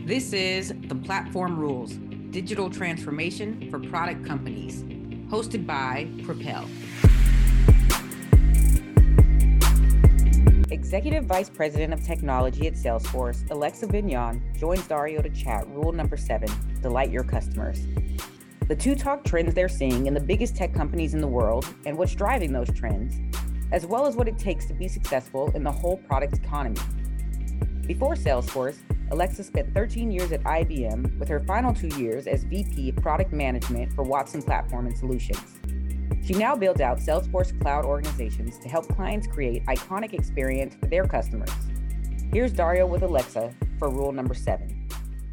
This is The Platform Rules, Digital Transformation for Product Companies, hosted by Propel. Executive Vice President of Technology at Salesforce, Alexa Vignon, joins Dario to chat rule number 7, delight your customers. The two talk trends they're seeing in the biggest tech companies in the world and what's driving those trends, as well as what it takes to be successful in the whole product economy. Before Salesforce, Alexa spent 13 years at IBM, with her final 2 years as VP of Product Management for Watson Platform and Solutions. She now builds out Salesforce cloud organizations to help clients create iconic experience for their customers. Here's Dario with Alexa for rule number 7.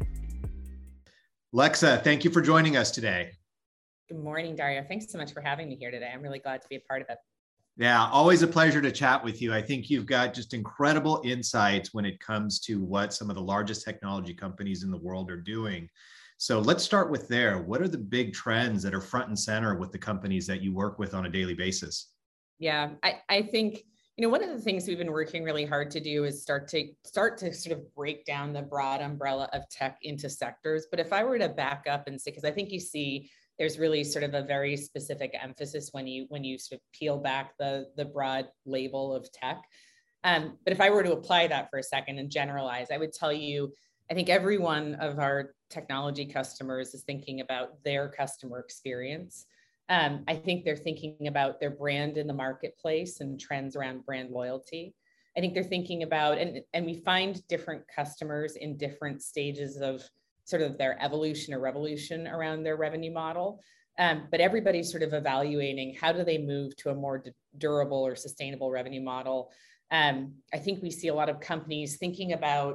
Alexa, thank you for joining us today. Good morning, Dario. Thanks so much for having me here today. I'm really glad to be a part of it. Yeah, always a pleasure to chat with you. I think you've got just incredible insights when it comes to what some of the largest technology companies in the world are doing. So let's start with there. What are the big trends that are front and center with the companies that you work with on a daily basis? Yeah, I think, one of the things we've been working really hard to do is start to sort of break down the broad umbrella of tech into sectors. But if I were to back up and say, because I think you see there's really sort of a very specific emphasis when you sort of peel back the broad label of tech. But if I were to apply that for a second and generalize, I would tell you, I think every one of our technology customers is thinking about their customer experience. I think they're thinking about their brand in the marketplace and trends around brand loyalty. I think they're thinking about, and we find different customers in different stages of sort of their evolution or revolution around their revenue model. But everybody's sort of evaluating how do they move to a more durable or sustainable revenue model. I think we see a lot of companies thinking about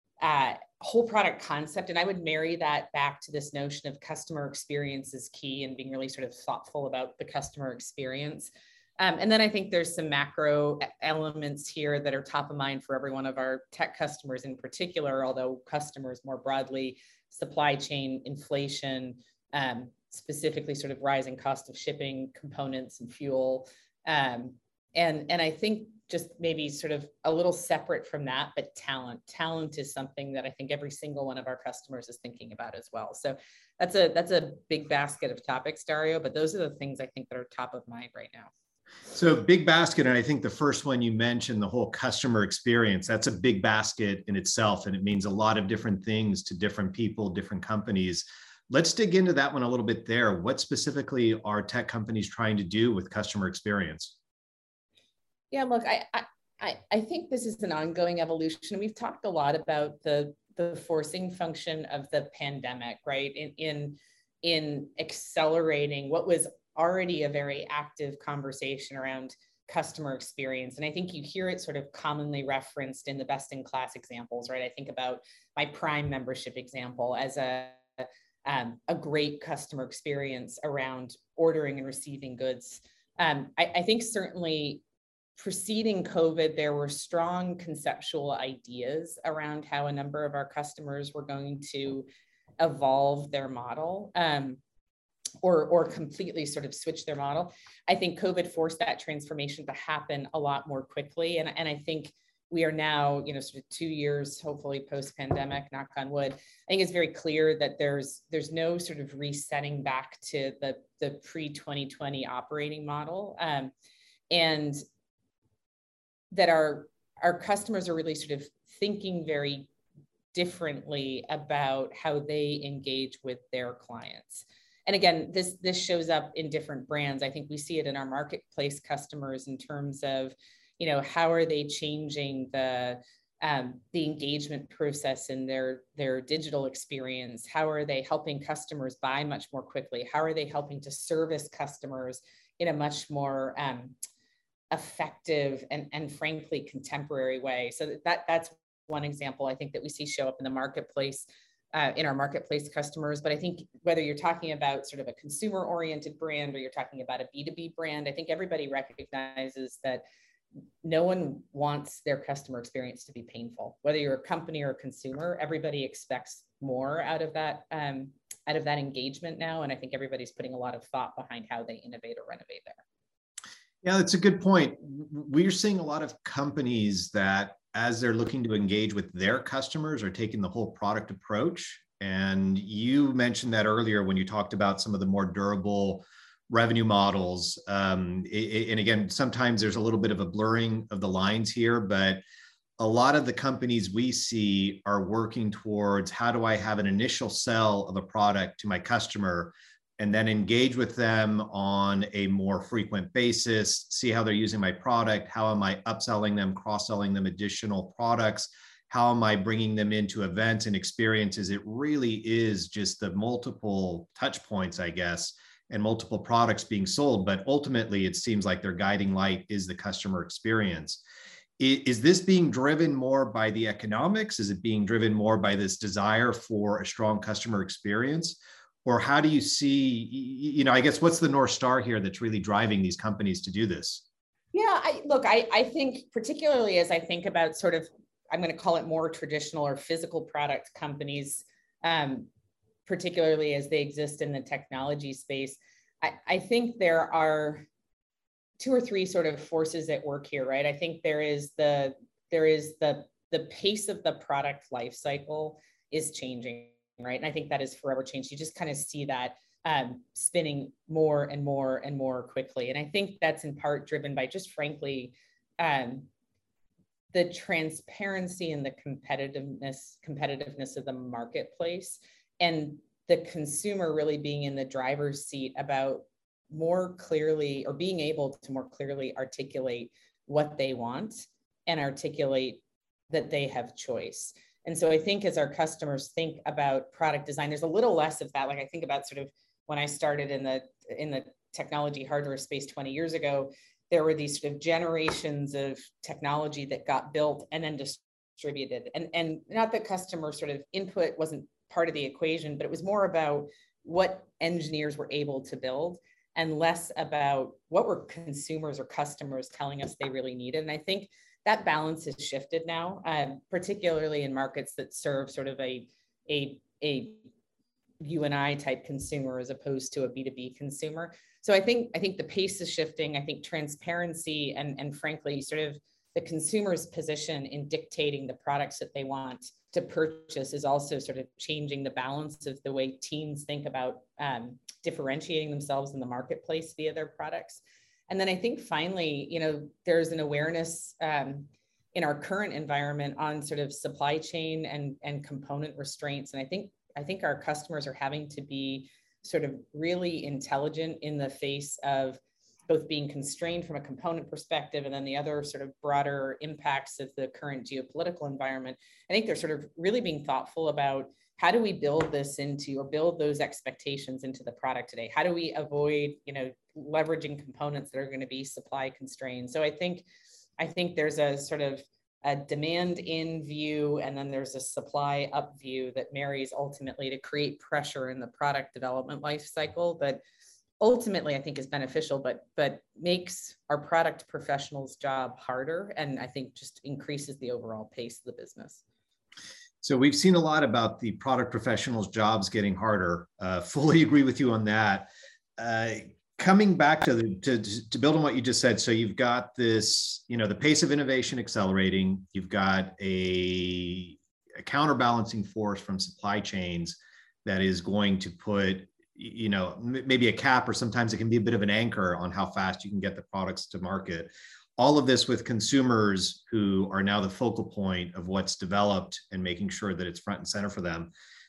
whole product concept. And I would marry that back to this notion of customer experience is key and being really sort of thoughtful about the customer experience. And then I think there's some macro elements here that are top of mind for every one of our tech customers in particular, although customers more broadly, supply chain, inflation, specifically sort of rising cost of shipping, components and fuel. And I think just maybe sort of a little separate from that, but talent is something that I think every single one of our customers is thinking about as well. So that's a big basket of topics, Dario, but those are the things I think that are top of mind right now. So big basket, and I think the first one you mentioned, the whole customer experience, that's a big basket in itself, and it means a lot of different things to different people, different companies. Let's dig into that one a little bit there. What specifically are tech companies trying to do with customer experience? Yeah, look, I think this is an ongoing evolution. We've talked a lot about the forcing function of the pandemic, right? In accelerating what was already a very active conversation around customer experience. And I think you hear it sort of commonly referenced in the best in class examples, right? I think about my Prime membership example as a great customer experience around ordering and receiving goods. I think certainly preceding COVID, there were strong conceptual ideas around how a number of our customers were going to evolve their model. Or completely sort of switch their model. I think COVID forced that transformation to happen a lot more quickly. And I think we are now, sort of 2 years, hopefully post-pandemic, knock on wood. I think it's very clear that there's no sort of resetting back to the pre-2020 operating model. And that our customers are really sort of thinking very differently about how they engage with their clients. And again, this shows up in different brands. I think we see it in our marketplace customers in terms of, how are they changing the engagement process in their digital experience? How are they helping customers buy much more quickly? How are they helping to service customers in a much more effective and frankly contemporary way? So that's one example I think that we see show up in the marketplace. In our marketplace customers. But I think whether you're talking about sort of a consumer-oriented brand or you're talking about a B2B brand, I think everybody recognizes that no one wants their customer experience to be painful. Whether you're a company or a consumer, everybody expects more out of that engagement now. And I think everybody's putting a lot of thought behind how they innovate or renovate there. Yeah, that's a good point. We're seeing a lot of companies that as they're looking to engage with their customers are taking the whole product approach. And you mentioned that earlier when you talked about some of the more durable revenue models. And again, sometimes there's a little bit of a blurring of the lines here, but a lot of the companies we see are working towards how do I have an initial sell of a product to my customer and then engage with them on a more frequent basis, see how they're using my product, how am I upselling them, cross-selling them additional products, how am I bringing them into events and experiences. It really is just the multiple touch points, I guess, and multiple products being sold, but ultimately it seems like their guiding light is the customer experience. Is this being driven more by the economics? Is it being driven more by this desire for a strong customer experience? Or how do you see, I guess, what's the North Star here that's really driving these companies to do this? Yeah, I think particularly as I think about sort of, I'm going to call it more traditional or physical product companies, particularly as they exist in the technology space, I think there are two or three sort of forces at work here, right? I think there is the pace of the product life cycle is changing, right? And I think that is forever changed. You just kind of see that spinning more and more and more quickly. And I think that's in part driven by just frankly, the transparency and the competitiveness of the marketplace, and the consumer really being in the driver's seat about more clearly, or being able to more clearly articulate what they want and articulate that they have choice. And so I think as our customers think about product design, there's a little less of that. Like I think about sort of when I started in the technology hardware space 20 years ago, there were these sort of generations of technology that got built and then distributed. And not that customer sort of input wasn't part of the equation, but it was more about what engineers were able to build and less about what were consumers or customers telling us they really needed. And I think that balance has shifted now, particularly in markets that serve sort of a you and I type consumer as opposed to a B2B consumer. So I think the pace is shifting. I think transparency and frankly, sort of the consumer's position in dictating the products that they want to purchase is also sort of changing the balance of the way teams think about differentiating themselves in the marketplace via their products. And then I think finally, there's an awareness in our current environment on sort of supply chain and component restraints. And I think our customers are having to be sort of really intelligent in the face of both being constrained from a component perspective and then the other sort of broader impacts of the current geopolitical environment. I think they're sort of really being thoughtful about how do we build this into, or build those expectations into the product today? How do we avoid, leveraging components that are going to be supply constrained? So I think there's a sort of a demand in view, and then there's a supply up view that marries ultimately to create pressure in the product development life cycle that ultimately I think is beneficial, but makes our product professionals' job harder, and I think just increases the overall pace of the business. So we've seen a lot about the product professionals' jobs getting harder. Fully agree with you on that. Coming back to build on what you just said, so you've got this, the pace of innovation accelerating. You've got a counterbalancing force from supply chains that is going to put, maybe a cap, or sometimes it can be a bit of an anchor on how fast you can get the products to market. All of this with consumers who are now the focal point of what's developed and making sure that it's front and center for them.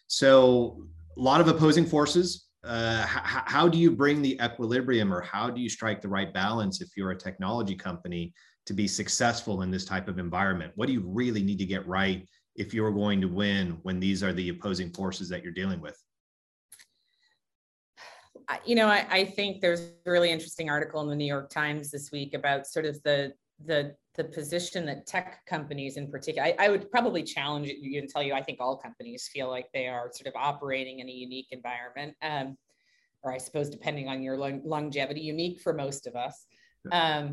So a lot of opposing forces. How do you bring the equilibrium, or how do you strike the right balance if you're a technology company to be successful in this type of environment? What do you really need to get right if you're going to win when these are the opposing forces that you're dealing with? I think there's a really interesting article in the New York Times this week about sort of the position that tech companies in particular, I would probably challenge you and tell you, I think all companies feel like they are sort of operating in a unique environment, or I suppose depending on your longevity, unique for most of us. I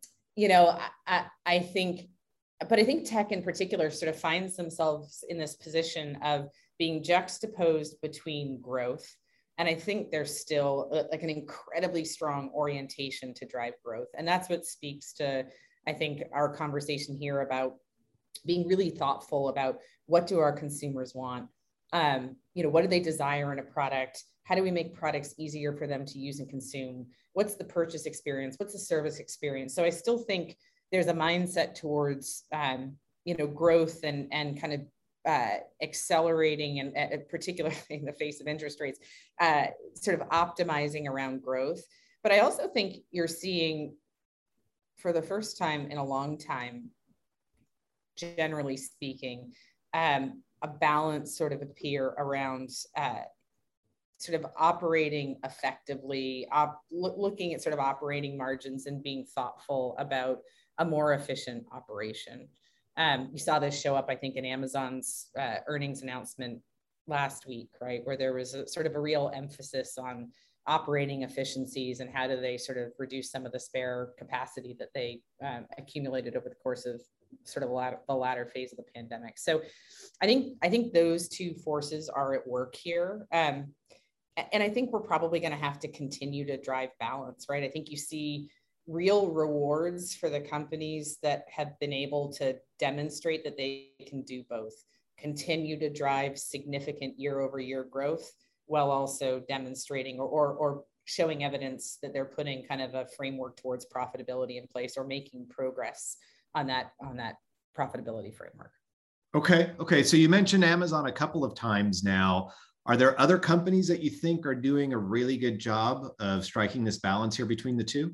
think tech in particular sort of finds themselves in this position of being juxtaposed between growth. And I think there's still like an incredibly strong orientation to drive growth. And that's what speaks to, I think, our conversation here about being really thoughtful about what do our consumers want? What do they desire in a product? How do we make products easier for them to use and consume? What's the purchase experience? What's the service experience? So I still think there's a mindset towards, growth and kind of accelerating, and particularly in the face of interest rates, sort of optimizing around growth. But I also think you're seeing, for the first time in a long time, generally speaking, a balance sort of appear around sort of operating effectively, looking at sort of operating margins and being thoughtful about a more efficient operation. You saw this show up, I think, in Amazon's earnings announcement last week, right? Where there was a sort of a real emphasis on operating efficiencies and how do they sort of reduce some of the spare capacity that they accumulated over the course of sort of the latter phase of the pandemic. So I think those two forces are at work here. And I think we're probably going to have to continue to drive balance, right? I think you see real rewards for the companies that have been able to demonstrate that they can do both, continue to drive significant year-over-year growth while also demonstrating or showing evidence that they're putting kind of a framework towards profitability in place or making progress on that profitability framework. Okay. So you mentioned Amazon a couple of times now. Are there other companies that you think are doing a really good job of striking this balance here between the two?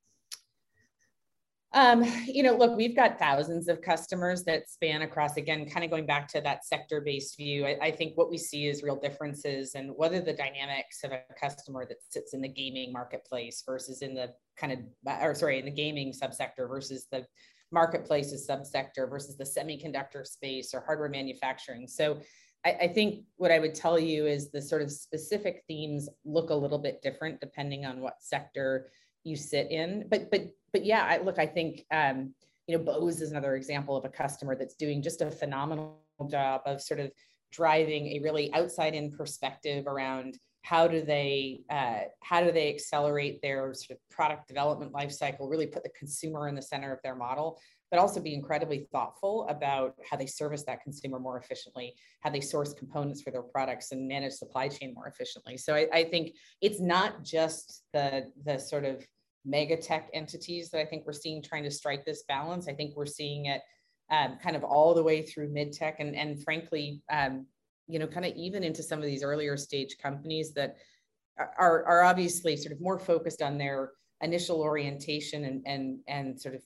Look, we've got thousands of customers that span across, again, kind of going back to that sector-based view. I think what we see is real differences, and whether the dynamics of a customer that sits in the gaming marketplace versus in the in the gaming subsector versus the marketplaces subsector versus the semiconductor space or hardware manufacturing. So I think what I would tell you is the sort of specific themes look a little bit different depending on what sector you sit in. But yeah, I think, Bose is another example of a customer that's doing just a phenomenal job of sort of driving a really outside-in perspective around how do they accelerate their sort of product development lifecycle, really put the consumer in the center of their model, but also be incredibly thoughtful about how they service that consumer more efficiently, how they source components for their products and manage supply chain more efficiently. So I think it's not just the sort of mega tech entities that I think we're seeing trying to strike this balance. I think we're seeing it kind of all the way through mid-tech and frankly, kind of even into some of these earlier stage companies that are obviously sort of more focused on their initial orientation and sort of,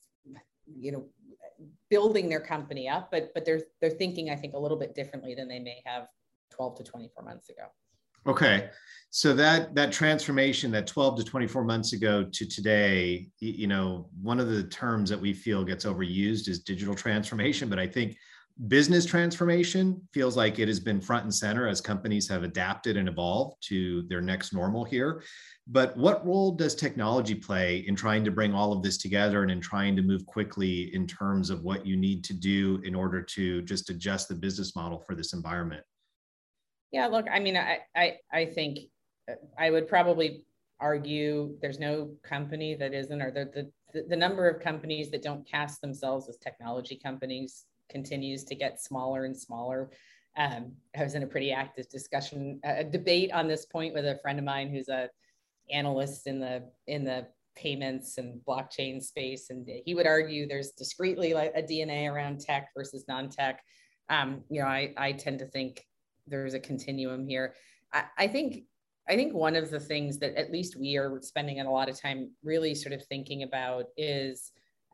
building their company up, but they're thinking, I think, a little bit differently than they may have 12 to 24 months ago. Okay. So that transformation, that 12 to 24 months ago to today, one of the terms that we feel gets overused is digital transformation, but I think business transformation feels like it has been front and center as companies have adapted and evolved to their next normal here. But what role does technology play in trying to bring all of this together and in trying to move quickly in terms of what you need to do in order to just adjust the business model for this environment? Yeah, look, I mean, I think I would probably argue there's no company that isn't, or the number of companies that don't cast themselves as technology companies continues to get smaller and smaller. I was in a pretty active discussion, a debate on this point with a friend of mine who's an analyst in the payments and blockchain space, and he would argue there's discretely like a DNA around tech versus non-tech. I tend to think there's a continuum here. I think one of the things that at least we are spending a lot of time really sort of thinking about is,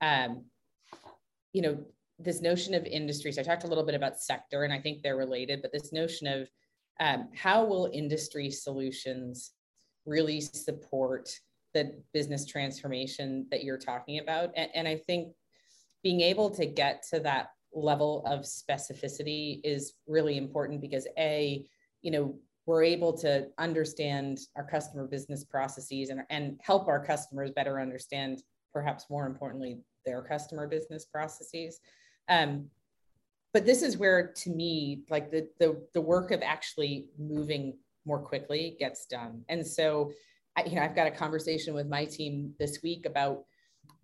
this notion of industry. So I talked a little bit about sector, and I think they're related, but this notion of how will industry solutions really support the business transformation that you're talking about? And I think being able to get to that level of specificity is really important because we're able to understand our customer business processes and help our customers better understand, perhaps more importantly, their customer business processes. But this is where, to me, like the work of actually moving more quickly gets done. And so, I've got a conversation with my team this week about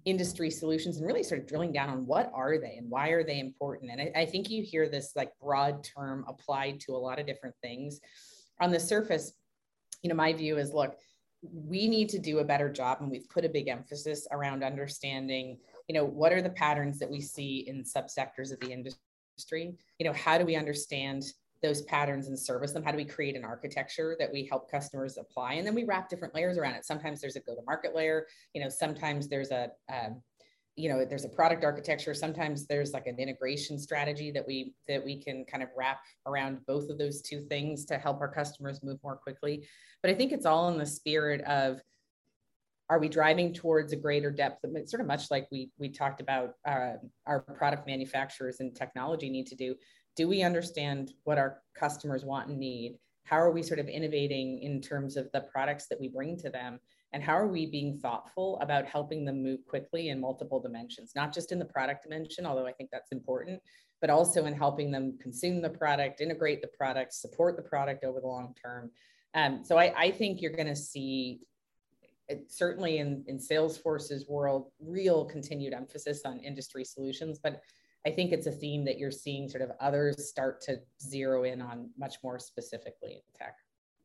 industry solutions and really sort of drilling down on what are they and why are they important. And I think you hear this like broad term applied to a lot of different things. On the surface, my view is, look, we need to do a better job, and we've put a big emphasis around understanding, what are the patterns that we see in subsectors of the industry? How do we understand those patterns and service them? How do we create an architecture that we help customers apply? And then we wrap different layers around it. Sometimes there's a go-to-market layer, sometimes there's there's a product architecture. Sometimes there's like an integration strategy that we can kind of wrap around both of those two things to help our customers move more quickly. But I think it's all in the spirit of, are we driving towards a greater depth? Sort of much like we talked about our product manufacturers and technology need to do. Do we understand what our customers want and need? How are we sort of innovating in terms of the products that we bring to them? And how are we being thoughtful about helping them move quickly in multiple dimensions, not just in the product dimension, although I think that's important, but also in helping them consume the product, integrate the product, support the product over the long term. So I think you're going to see, certainly in Salesforce's world, real continued emphasis on industry solutions. But I think it's a theme that you're seeing sort of others start to zero in on much more specifically in tech.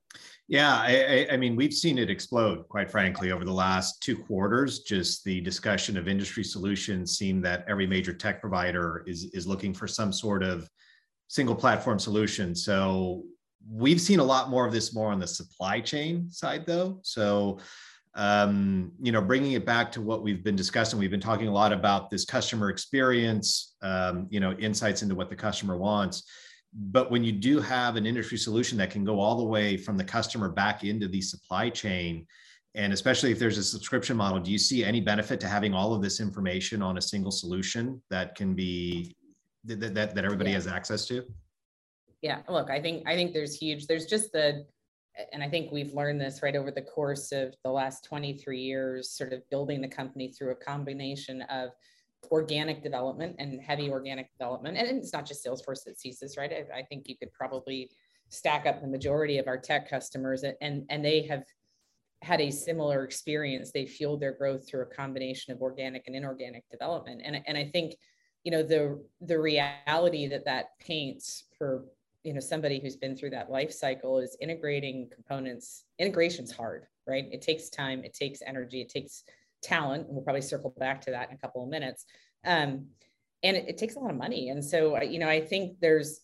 Yeah, I mean, we've seen it explode, quite frankly, over the last 2 quarters. Just the discussion of industry solutions seem that every major tech provider is looking for some sort of single platform solution. So we've seen a lot more of this more on the supply chain side, though. So bringing it back to what we've been discussing, we've been talking a lot about this customer experience, insights into what the customer wants. But when you do have an industry solution that can go all the way from the customer back into the supply chain, and especially if there's a subscription model, do you see any benefit to having all of this information on a single solution that can be, that everybody has access to? Yeah, look, I think there's just and I think we've learned this right over the course of the last 23 years, sort of building the company through a combination of organic development and heavy organic development. And it's not just Salesforce that sees this, right? I think you could probably stack up the majority of our tech customers, and they have had a similar experience. They fueled their growth through a combination of organic and inorganic development. And I think, the reality that paints for somebody who's been through that life cycle is integrating components. Integration's hard, right? It takes time, it takes energy, it takes talent. And we'll probably circle back to that in a couple of minutes. And it takes a lot of money. And so, I think there's,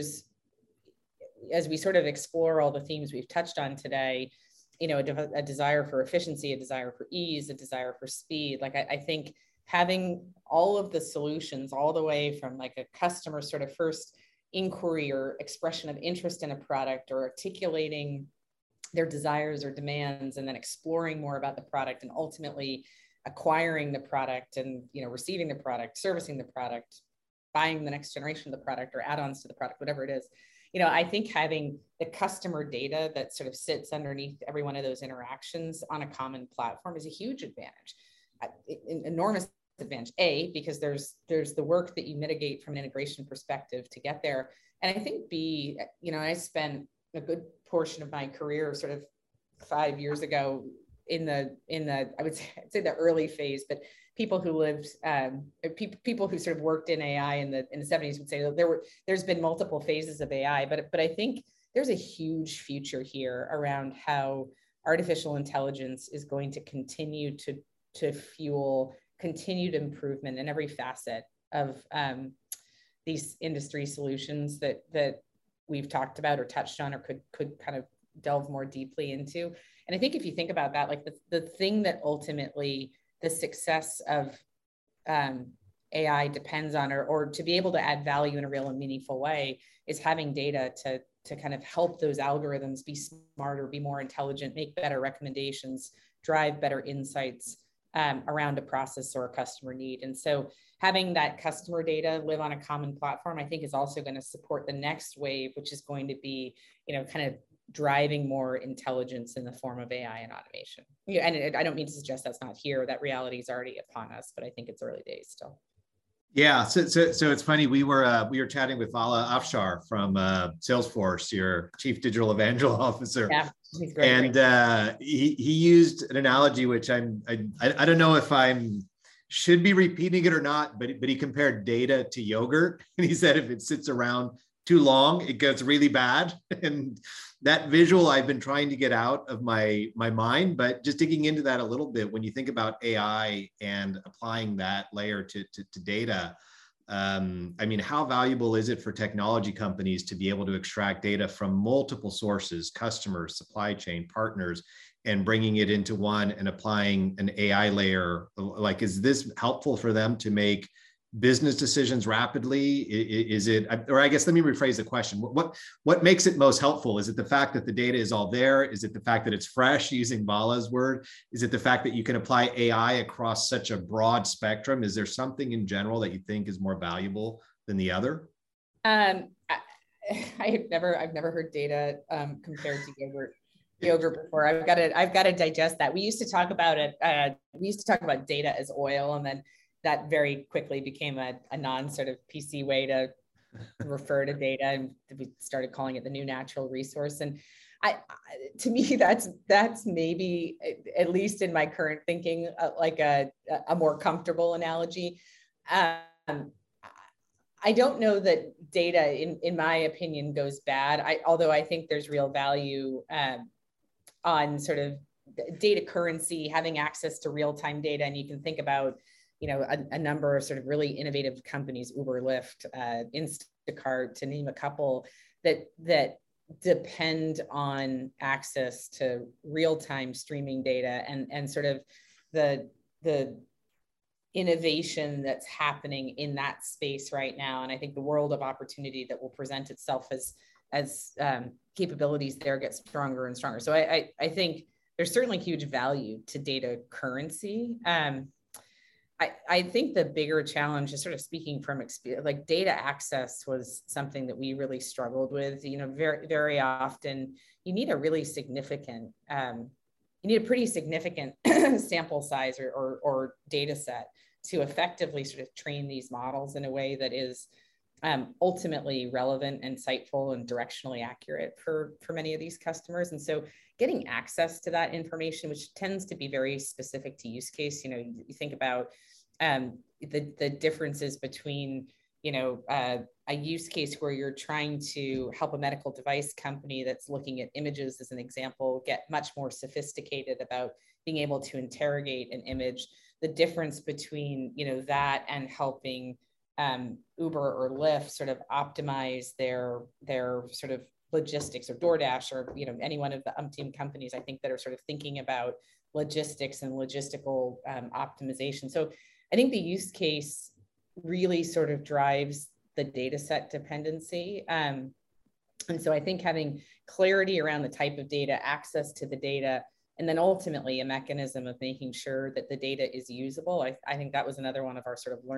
as we sort of explore all the themes we've touched on today, a desire for efficiency, a desire for ease, a desire for speed. Like, I think having all of the solutions all the way from like a customer sort of first inquiry or expression of interest in a product, or articulating their desires or demands, and then exploring more about the product, and ultimately acquiring the product and receiving the product, servicing the product, buying the next generation of the product or add-ons to the product, whatever it is. I think having the customer data that sort of sits underneath every one of those interactions on a common platform is a huge advantage, enormous advantage. A, because there's the work that you mitigate from an integration perspective to get there. And I think B, I spent a good portion of my career sort of 5 years ago in the I would say the early phase, but people who lived, people who sort of worked in AI in the 70s would say that there's been multiple phases of AI, but I think there's a huge future here around how artificial intelligence is going to continue to fuel continued improvement in every facet of these industry solutions that we've talked about or touched on, or could kind of delve more deeply into. And I think if you think about that, like the thing that ultimately the success of AI depends on, or to be able to add value in a real and meaningful way, is having data to kind of help those algorithms be smarter, be more intelligent, make better recommendations, drive better insights around a process or a customer need. And so having that customer data live on a common platform, I think, is also going to support the next wave, which is going to be, kind of driving more intelligence in the form of AI and automation. And I don't mean to suggest that's not here. That reality is already upon us, but I think it's early days still. Yeah, so it's funny. We were chatting with Vala Afshar from Salesforce, your Chief Digital Evangel Officer. Yeah, he's great. And he used an analogy which I don't know if I'm should be repeating it or not, but he compared data to yogurt. And he said if it sits around too long, it gets really bad. And that visual I've been trying to get out of my mind, but just digging into that a little bit, when you think about AI and applying that layer to data, I mean, how valuable is it for technology companies to be able to extract data from multiple sources, customers, supply chain, partners, and bringing it into one and applying an AI layer? Like, is this helpful for them to make business decisions rapidly? Is it, or I guess let me rephrase the question. What makes it most helpful? Is it the fact that the data is all there? Is it the fact that it's fresh, using Bala's word? Is it the fact that you can apply AI across such a broad spectrum? Is there something in general that you think is more valuable than the other? I've never heard data compared to yogurt before. I've got to digest that. We used to talk about it. We used to talk about data as oil, and then that very quickly became a non sort of PC way to refer to data, and we started calling it the new natural resource. And to me, that's maybe, at least in my current thinking, like a more comfortable analogy. I don't know that data, in my opinion, goes bad. Although I think there's real value on sort of data currency, having access to real-time data. And you can think about, you know, a number of sort of really innovative companies, Uber, Lyft, Instacart, to name a couple, that depend on access to real-time streaming data and sort of the innovation that's happening in that space right now. And I think the world of opportunity that will present itself as capabilities there get stronger and stronger. So I think there's certainly huge value to data currency. I think the bigger challenge is, sort of speaking from experience, like data access was something that we really struggled with. You know, very, very often you need a really significant, you need a pretty significant sample size or data set to effectively sort of train these models in a way that is ultimately relevant, insightful, and directionally accurate for many of these customers. And so getting access to that information, which tends to be very specific to use case, you know, you think about the differences between, you know, a use case where you're trying to help a medical device company that's looking at images, as an example, get much more sophisticated about being able to interrogate an image. The difference between, you know, that and helping Uber or Lyft sort of optimize their sort of logistics, or DoorDash, or, you know, any one of the umpteen companies, I think, that are sort of thinking about logistics and logistical optimization. So I think the use case really sort of drives the data set dependency. And so I think having clarity around the type of data, access to the data, and then ultimately a mechanism of making sure that the data is usable. I think that was another one of our sort of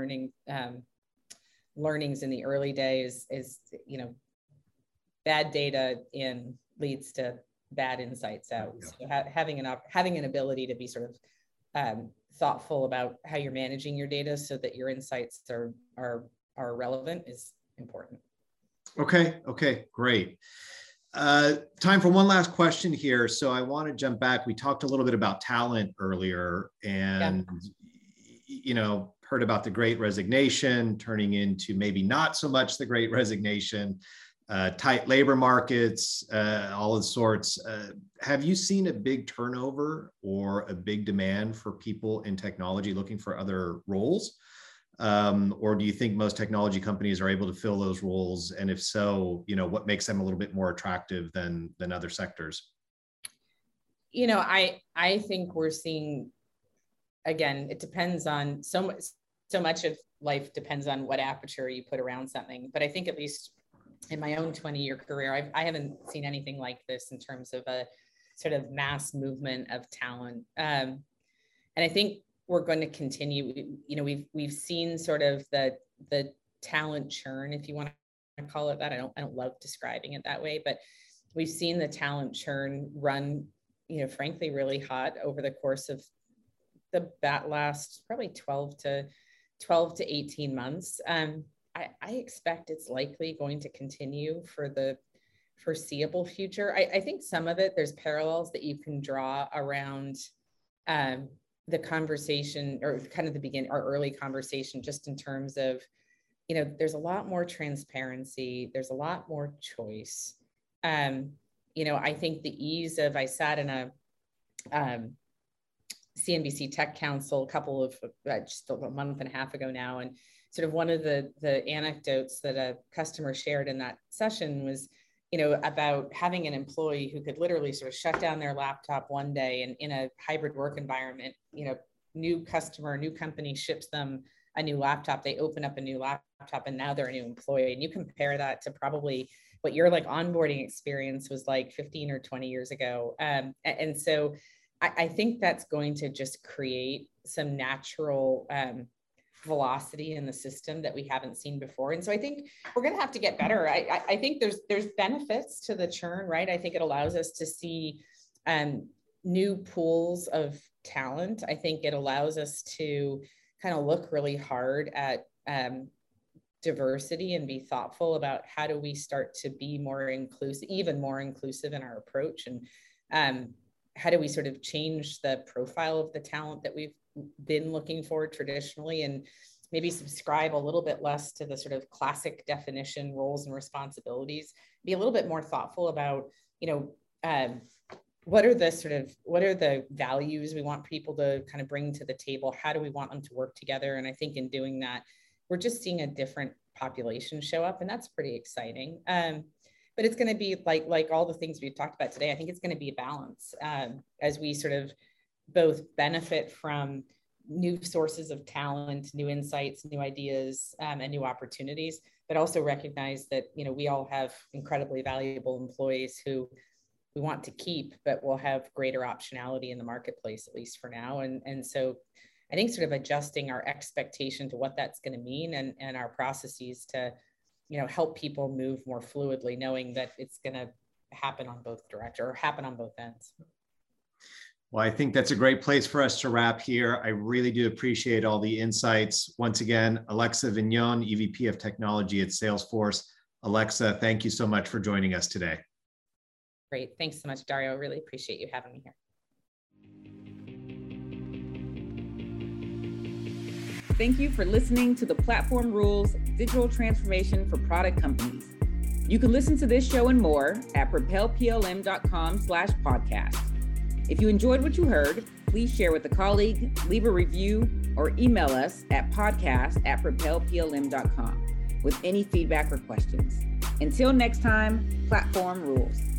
learnings in the early days is, you know, bad data in leads to bad insights out. Yeah. So having an ability to be sort of thoughtful about how you're managing your data so that your insights are relevant is important. Okay, great. Time for one last question here. So I want to jump back. We talked a little bit about talent earlier, and you know, heard about the Great Resignation turning into maybe not so much the Great Resignation, tight labor markets, all of sorts. Have you seen a big turnover or a big demand for people in technology looking for other roles? Or do you think most technology companies are able to fill those roles? And if so, you know, what makes them a little bit more attractive than other sectors? You know, I think we're seeing, again, it depends on so much of life depends on what aperture you put around something. But I think, at least in my own 20-year career, I haven't seen anything like this in terms of a sort of mass movement of talent. And I think we're going to continue. You know, we've seen sort of the talent churn, if you want to call it that. I don't love describing it that way, but we've seen the talent churn run, you know, frankly, really hot over the course of that last probably 12 to 18 months. I expect it's likely going to continue for the foreseeable future. I think some of it, there's parallels that you can draw around the conversation, or kind of our early conversation, just in terms of, there's a lot more transparency. There's a lot more choice. I think the ease of, I sat in a CNBC Tech Council just a month and a half ago now. And sort of one of the anecdotes that a customer shared in that session was, about having an employee who could literally sort of shut down their laptop one day, and in a hybrid work environment, new company ships them a new laptop, they open up a new laptop, and now they're a new employee. And you compare that to probably what your onboarding experience was like 15 or 20 years ago. And so I think that's going to just create some natural velocity in the system that we haven't seen before. And so I think we're going to have to get better. I think there's benefits to the churn, right? I think it allows us to see new pools of talent. I think it allows us to kind of look really hard at diversity and be thoughtful about how do we start to be more inclusive, even more inclusive in our approach, and how do we sort of change the profile of the talent that we've been looking for traditionally, and maybe subscribe a little bit less to the sort of classic definition roles and responsibilities, be a little bit more thoughtful about, what are the values we want people to kind of bring to the table? How do we want them to work together? And I think in doing that, we're just seeing a different population show up, and that's pretty exciting. But it's going to be like all the things we've talked about today. I think it's going to be a balance as we sort of both benefit from new sources of talent, new insights, new ideas, and new opportunities, but also recognize that, we all have incredibly valuable employees who we want to keep, but will have greater optionality in the marketplace, at least for now. And so I think sort of adjusting our expectation to what that's going to mean, and our processes to, help people move more fluidly, knowing that it's going to happen on both ends. Well, I think that's a great place for us to wrap here. I really do appreciate all the insights. Once again, Alexa Vignon, EVP of Technology at Salesforce. Alexa, thank you so much for joining us today. Great. Thanks so much, Dario. I really appreciate you having me here. Thank you for listening to the Platform Rules Digital Transformation for Product Companies. You can listen to this show and more at propelplm.com/podcast. If you enjoyed what you heard, please share with a colleague, leave a review, or email us at podcast@propelplm.com with any feedback or questions. Until next time, Platform Rules.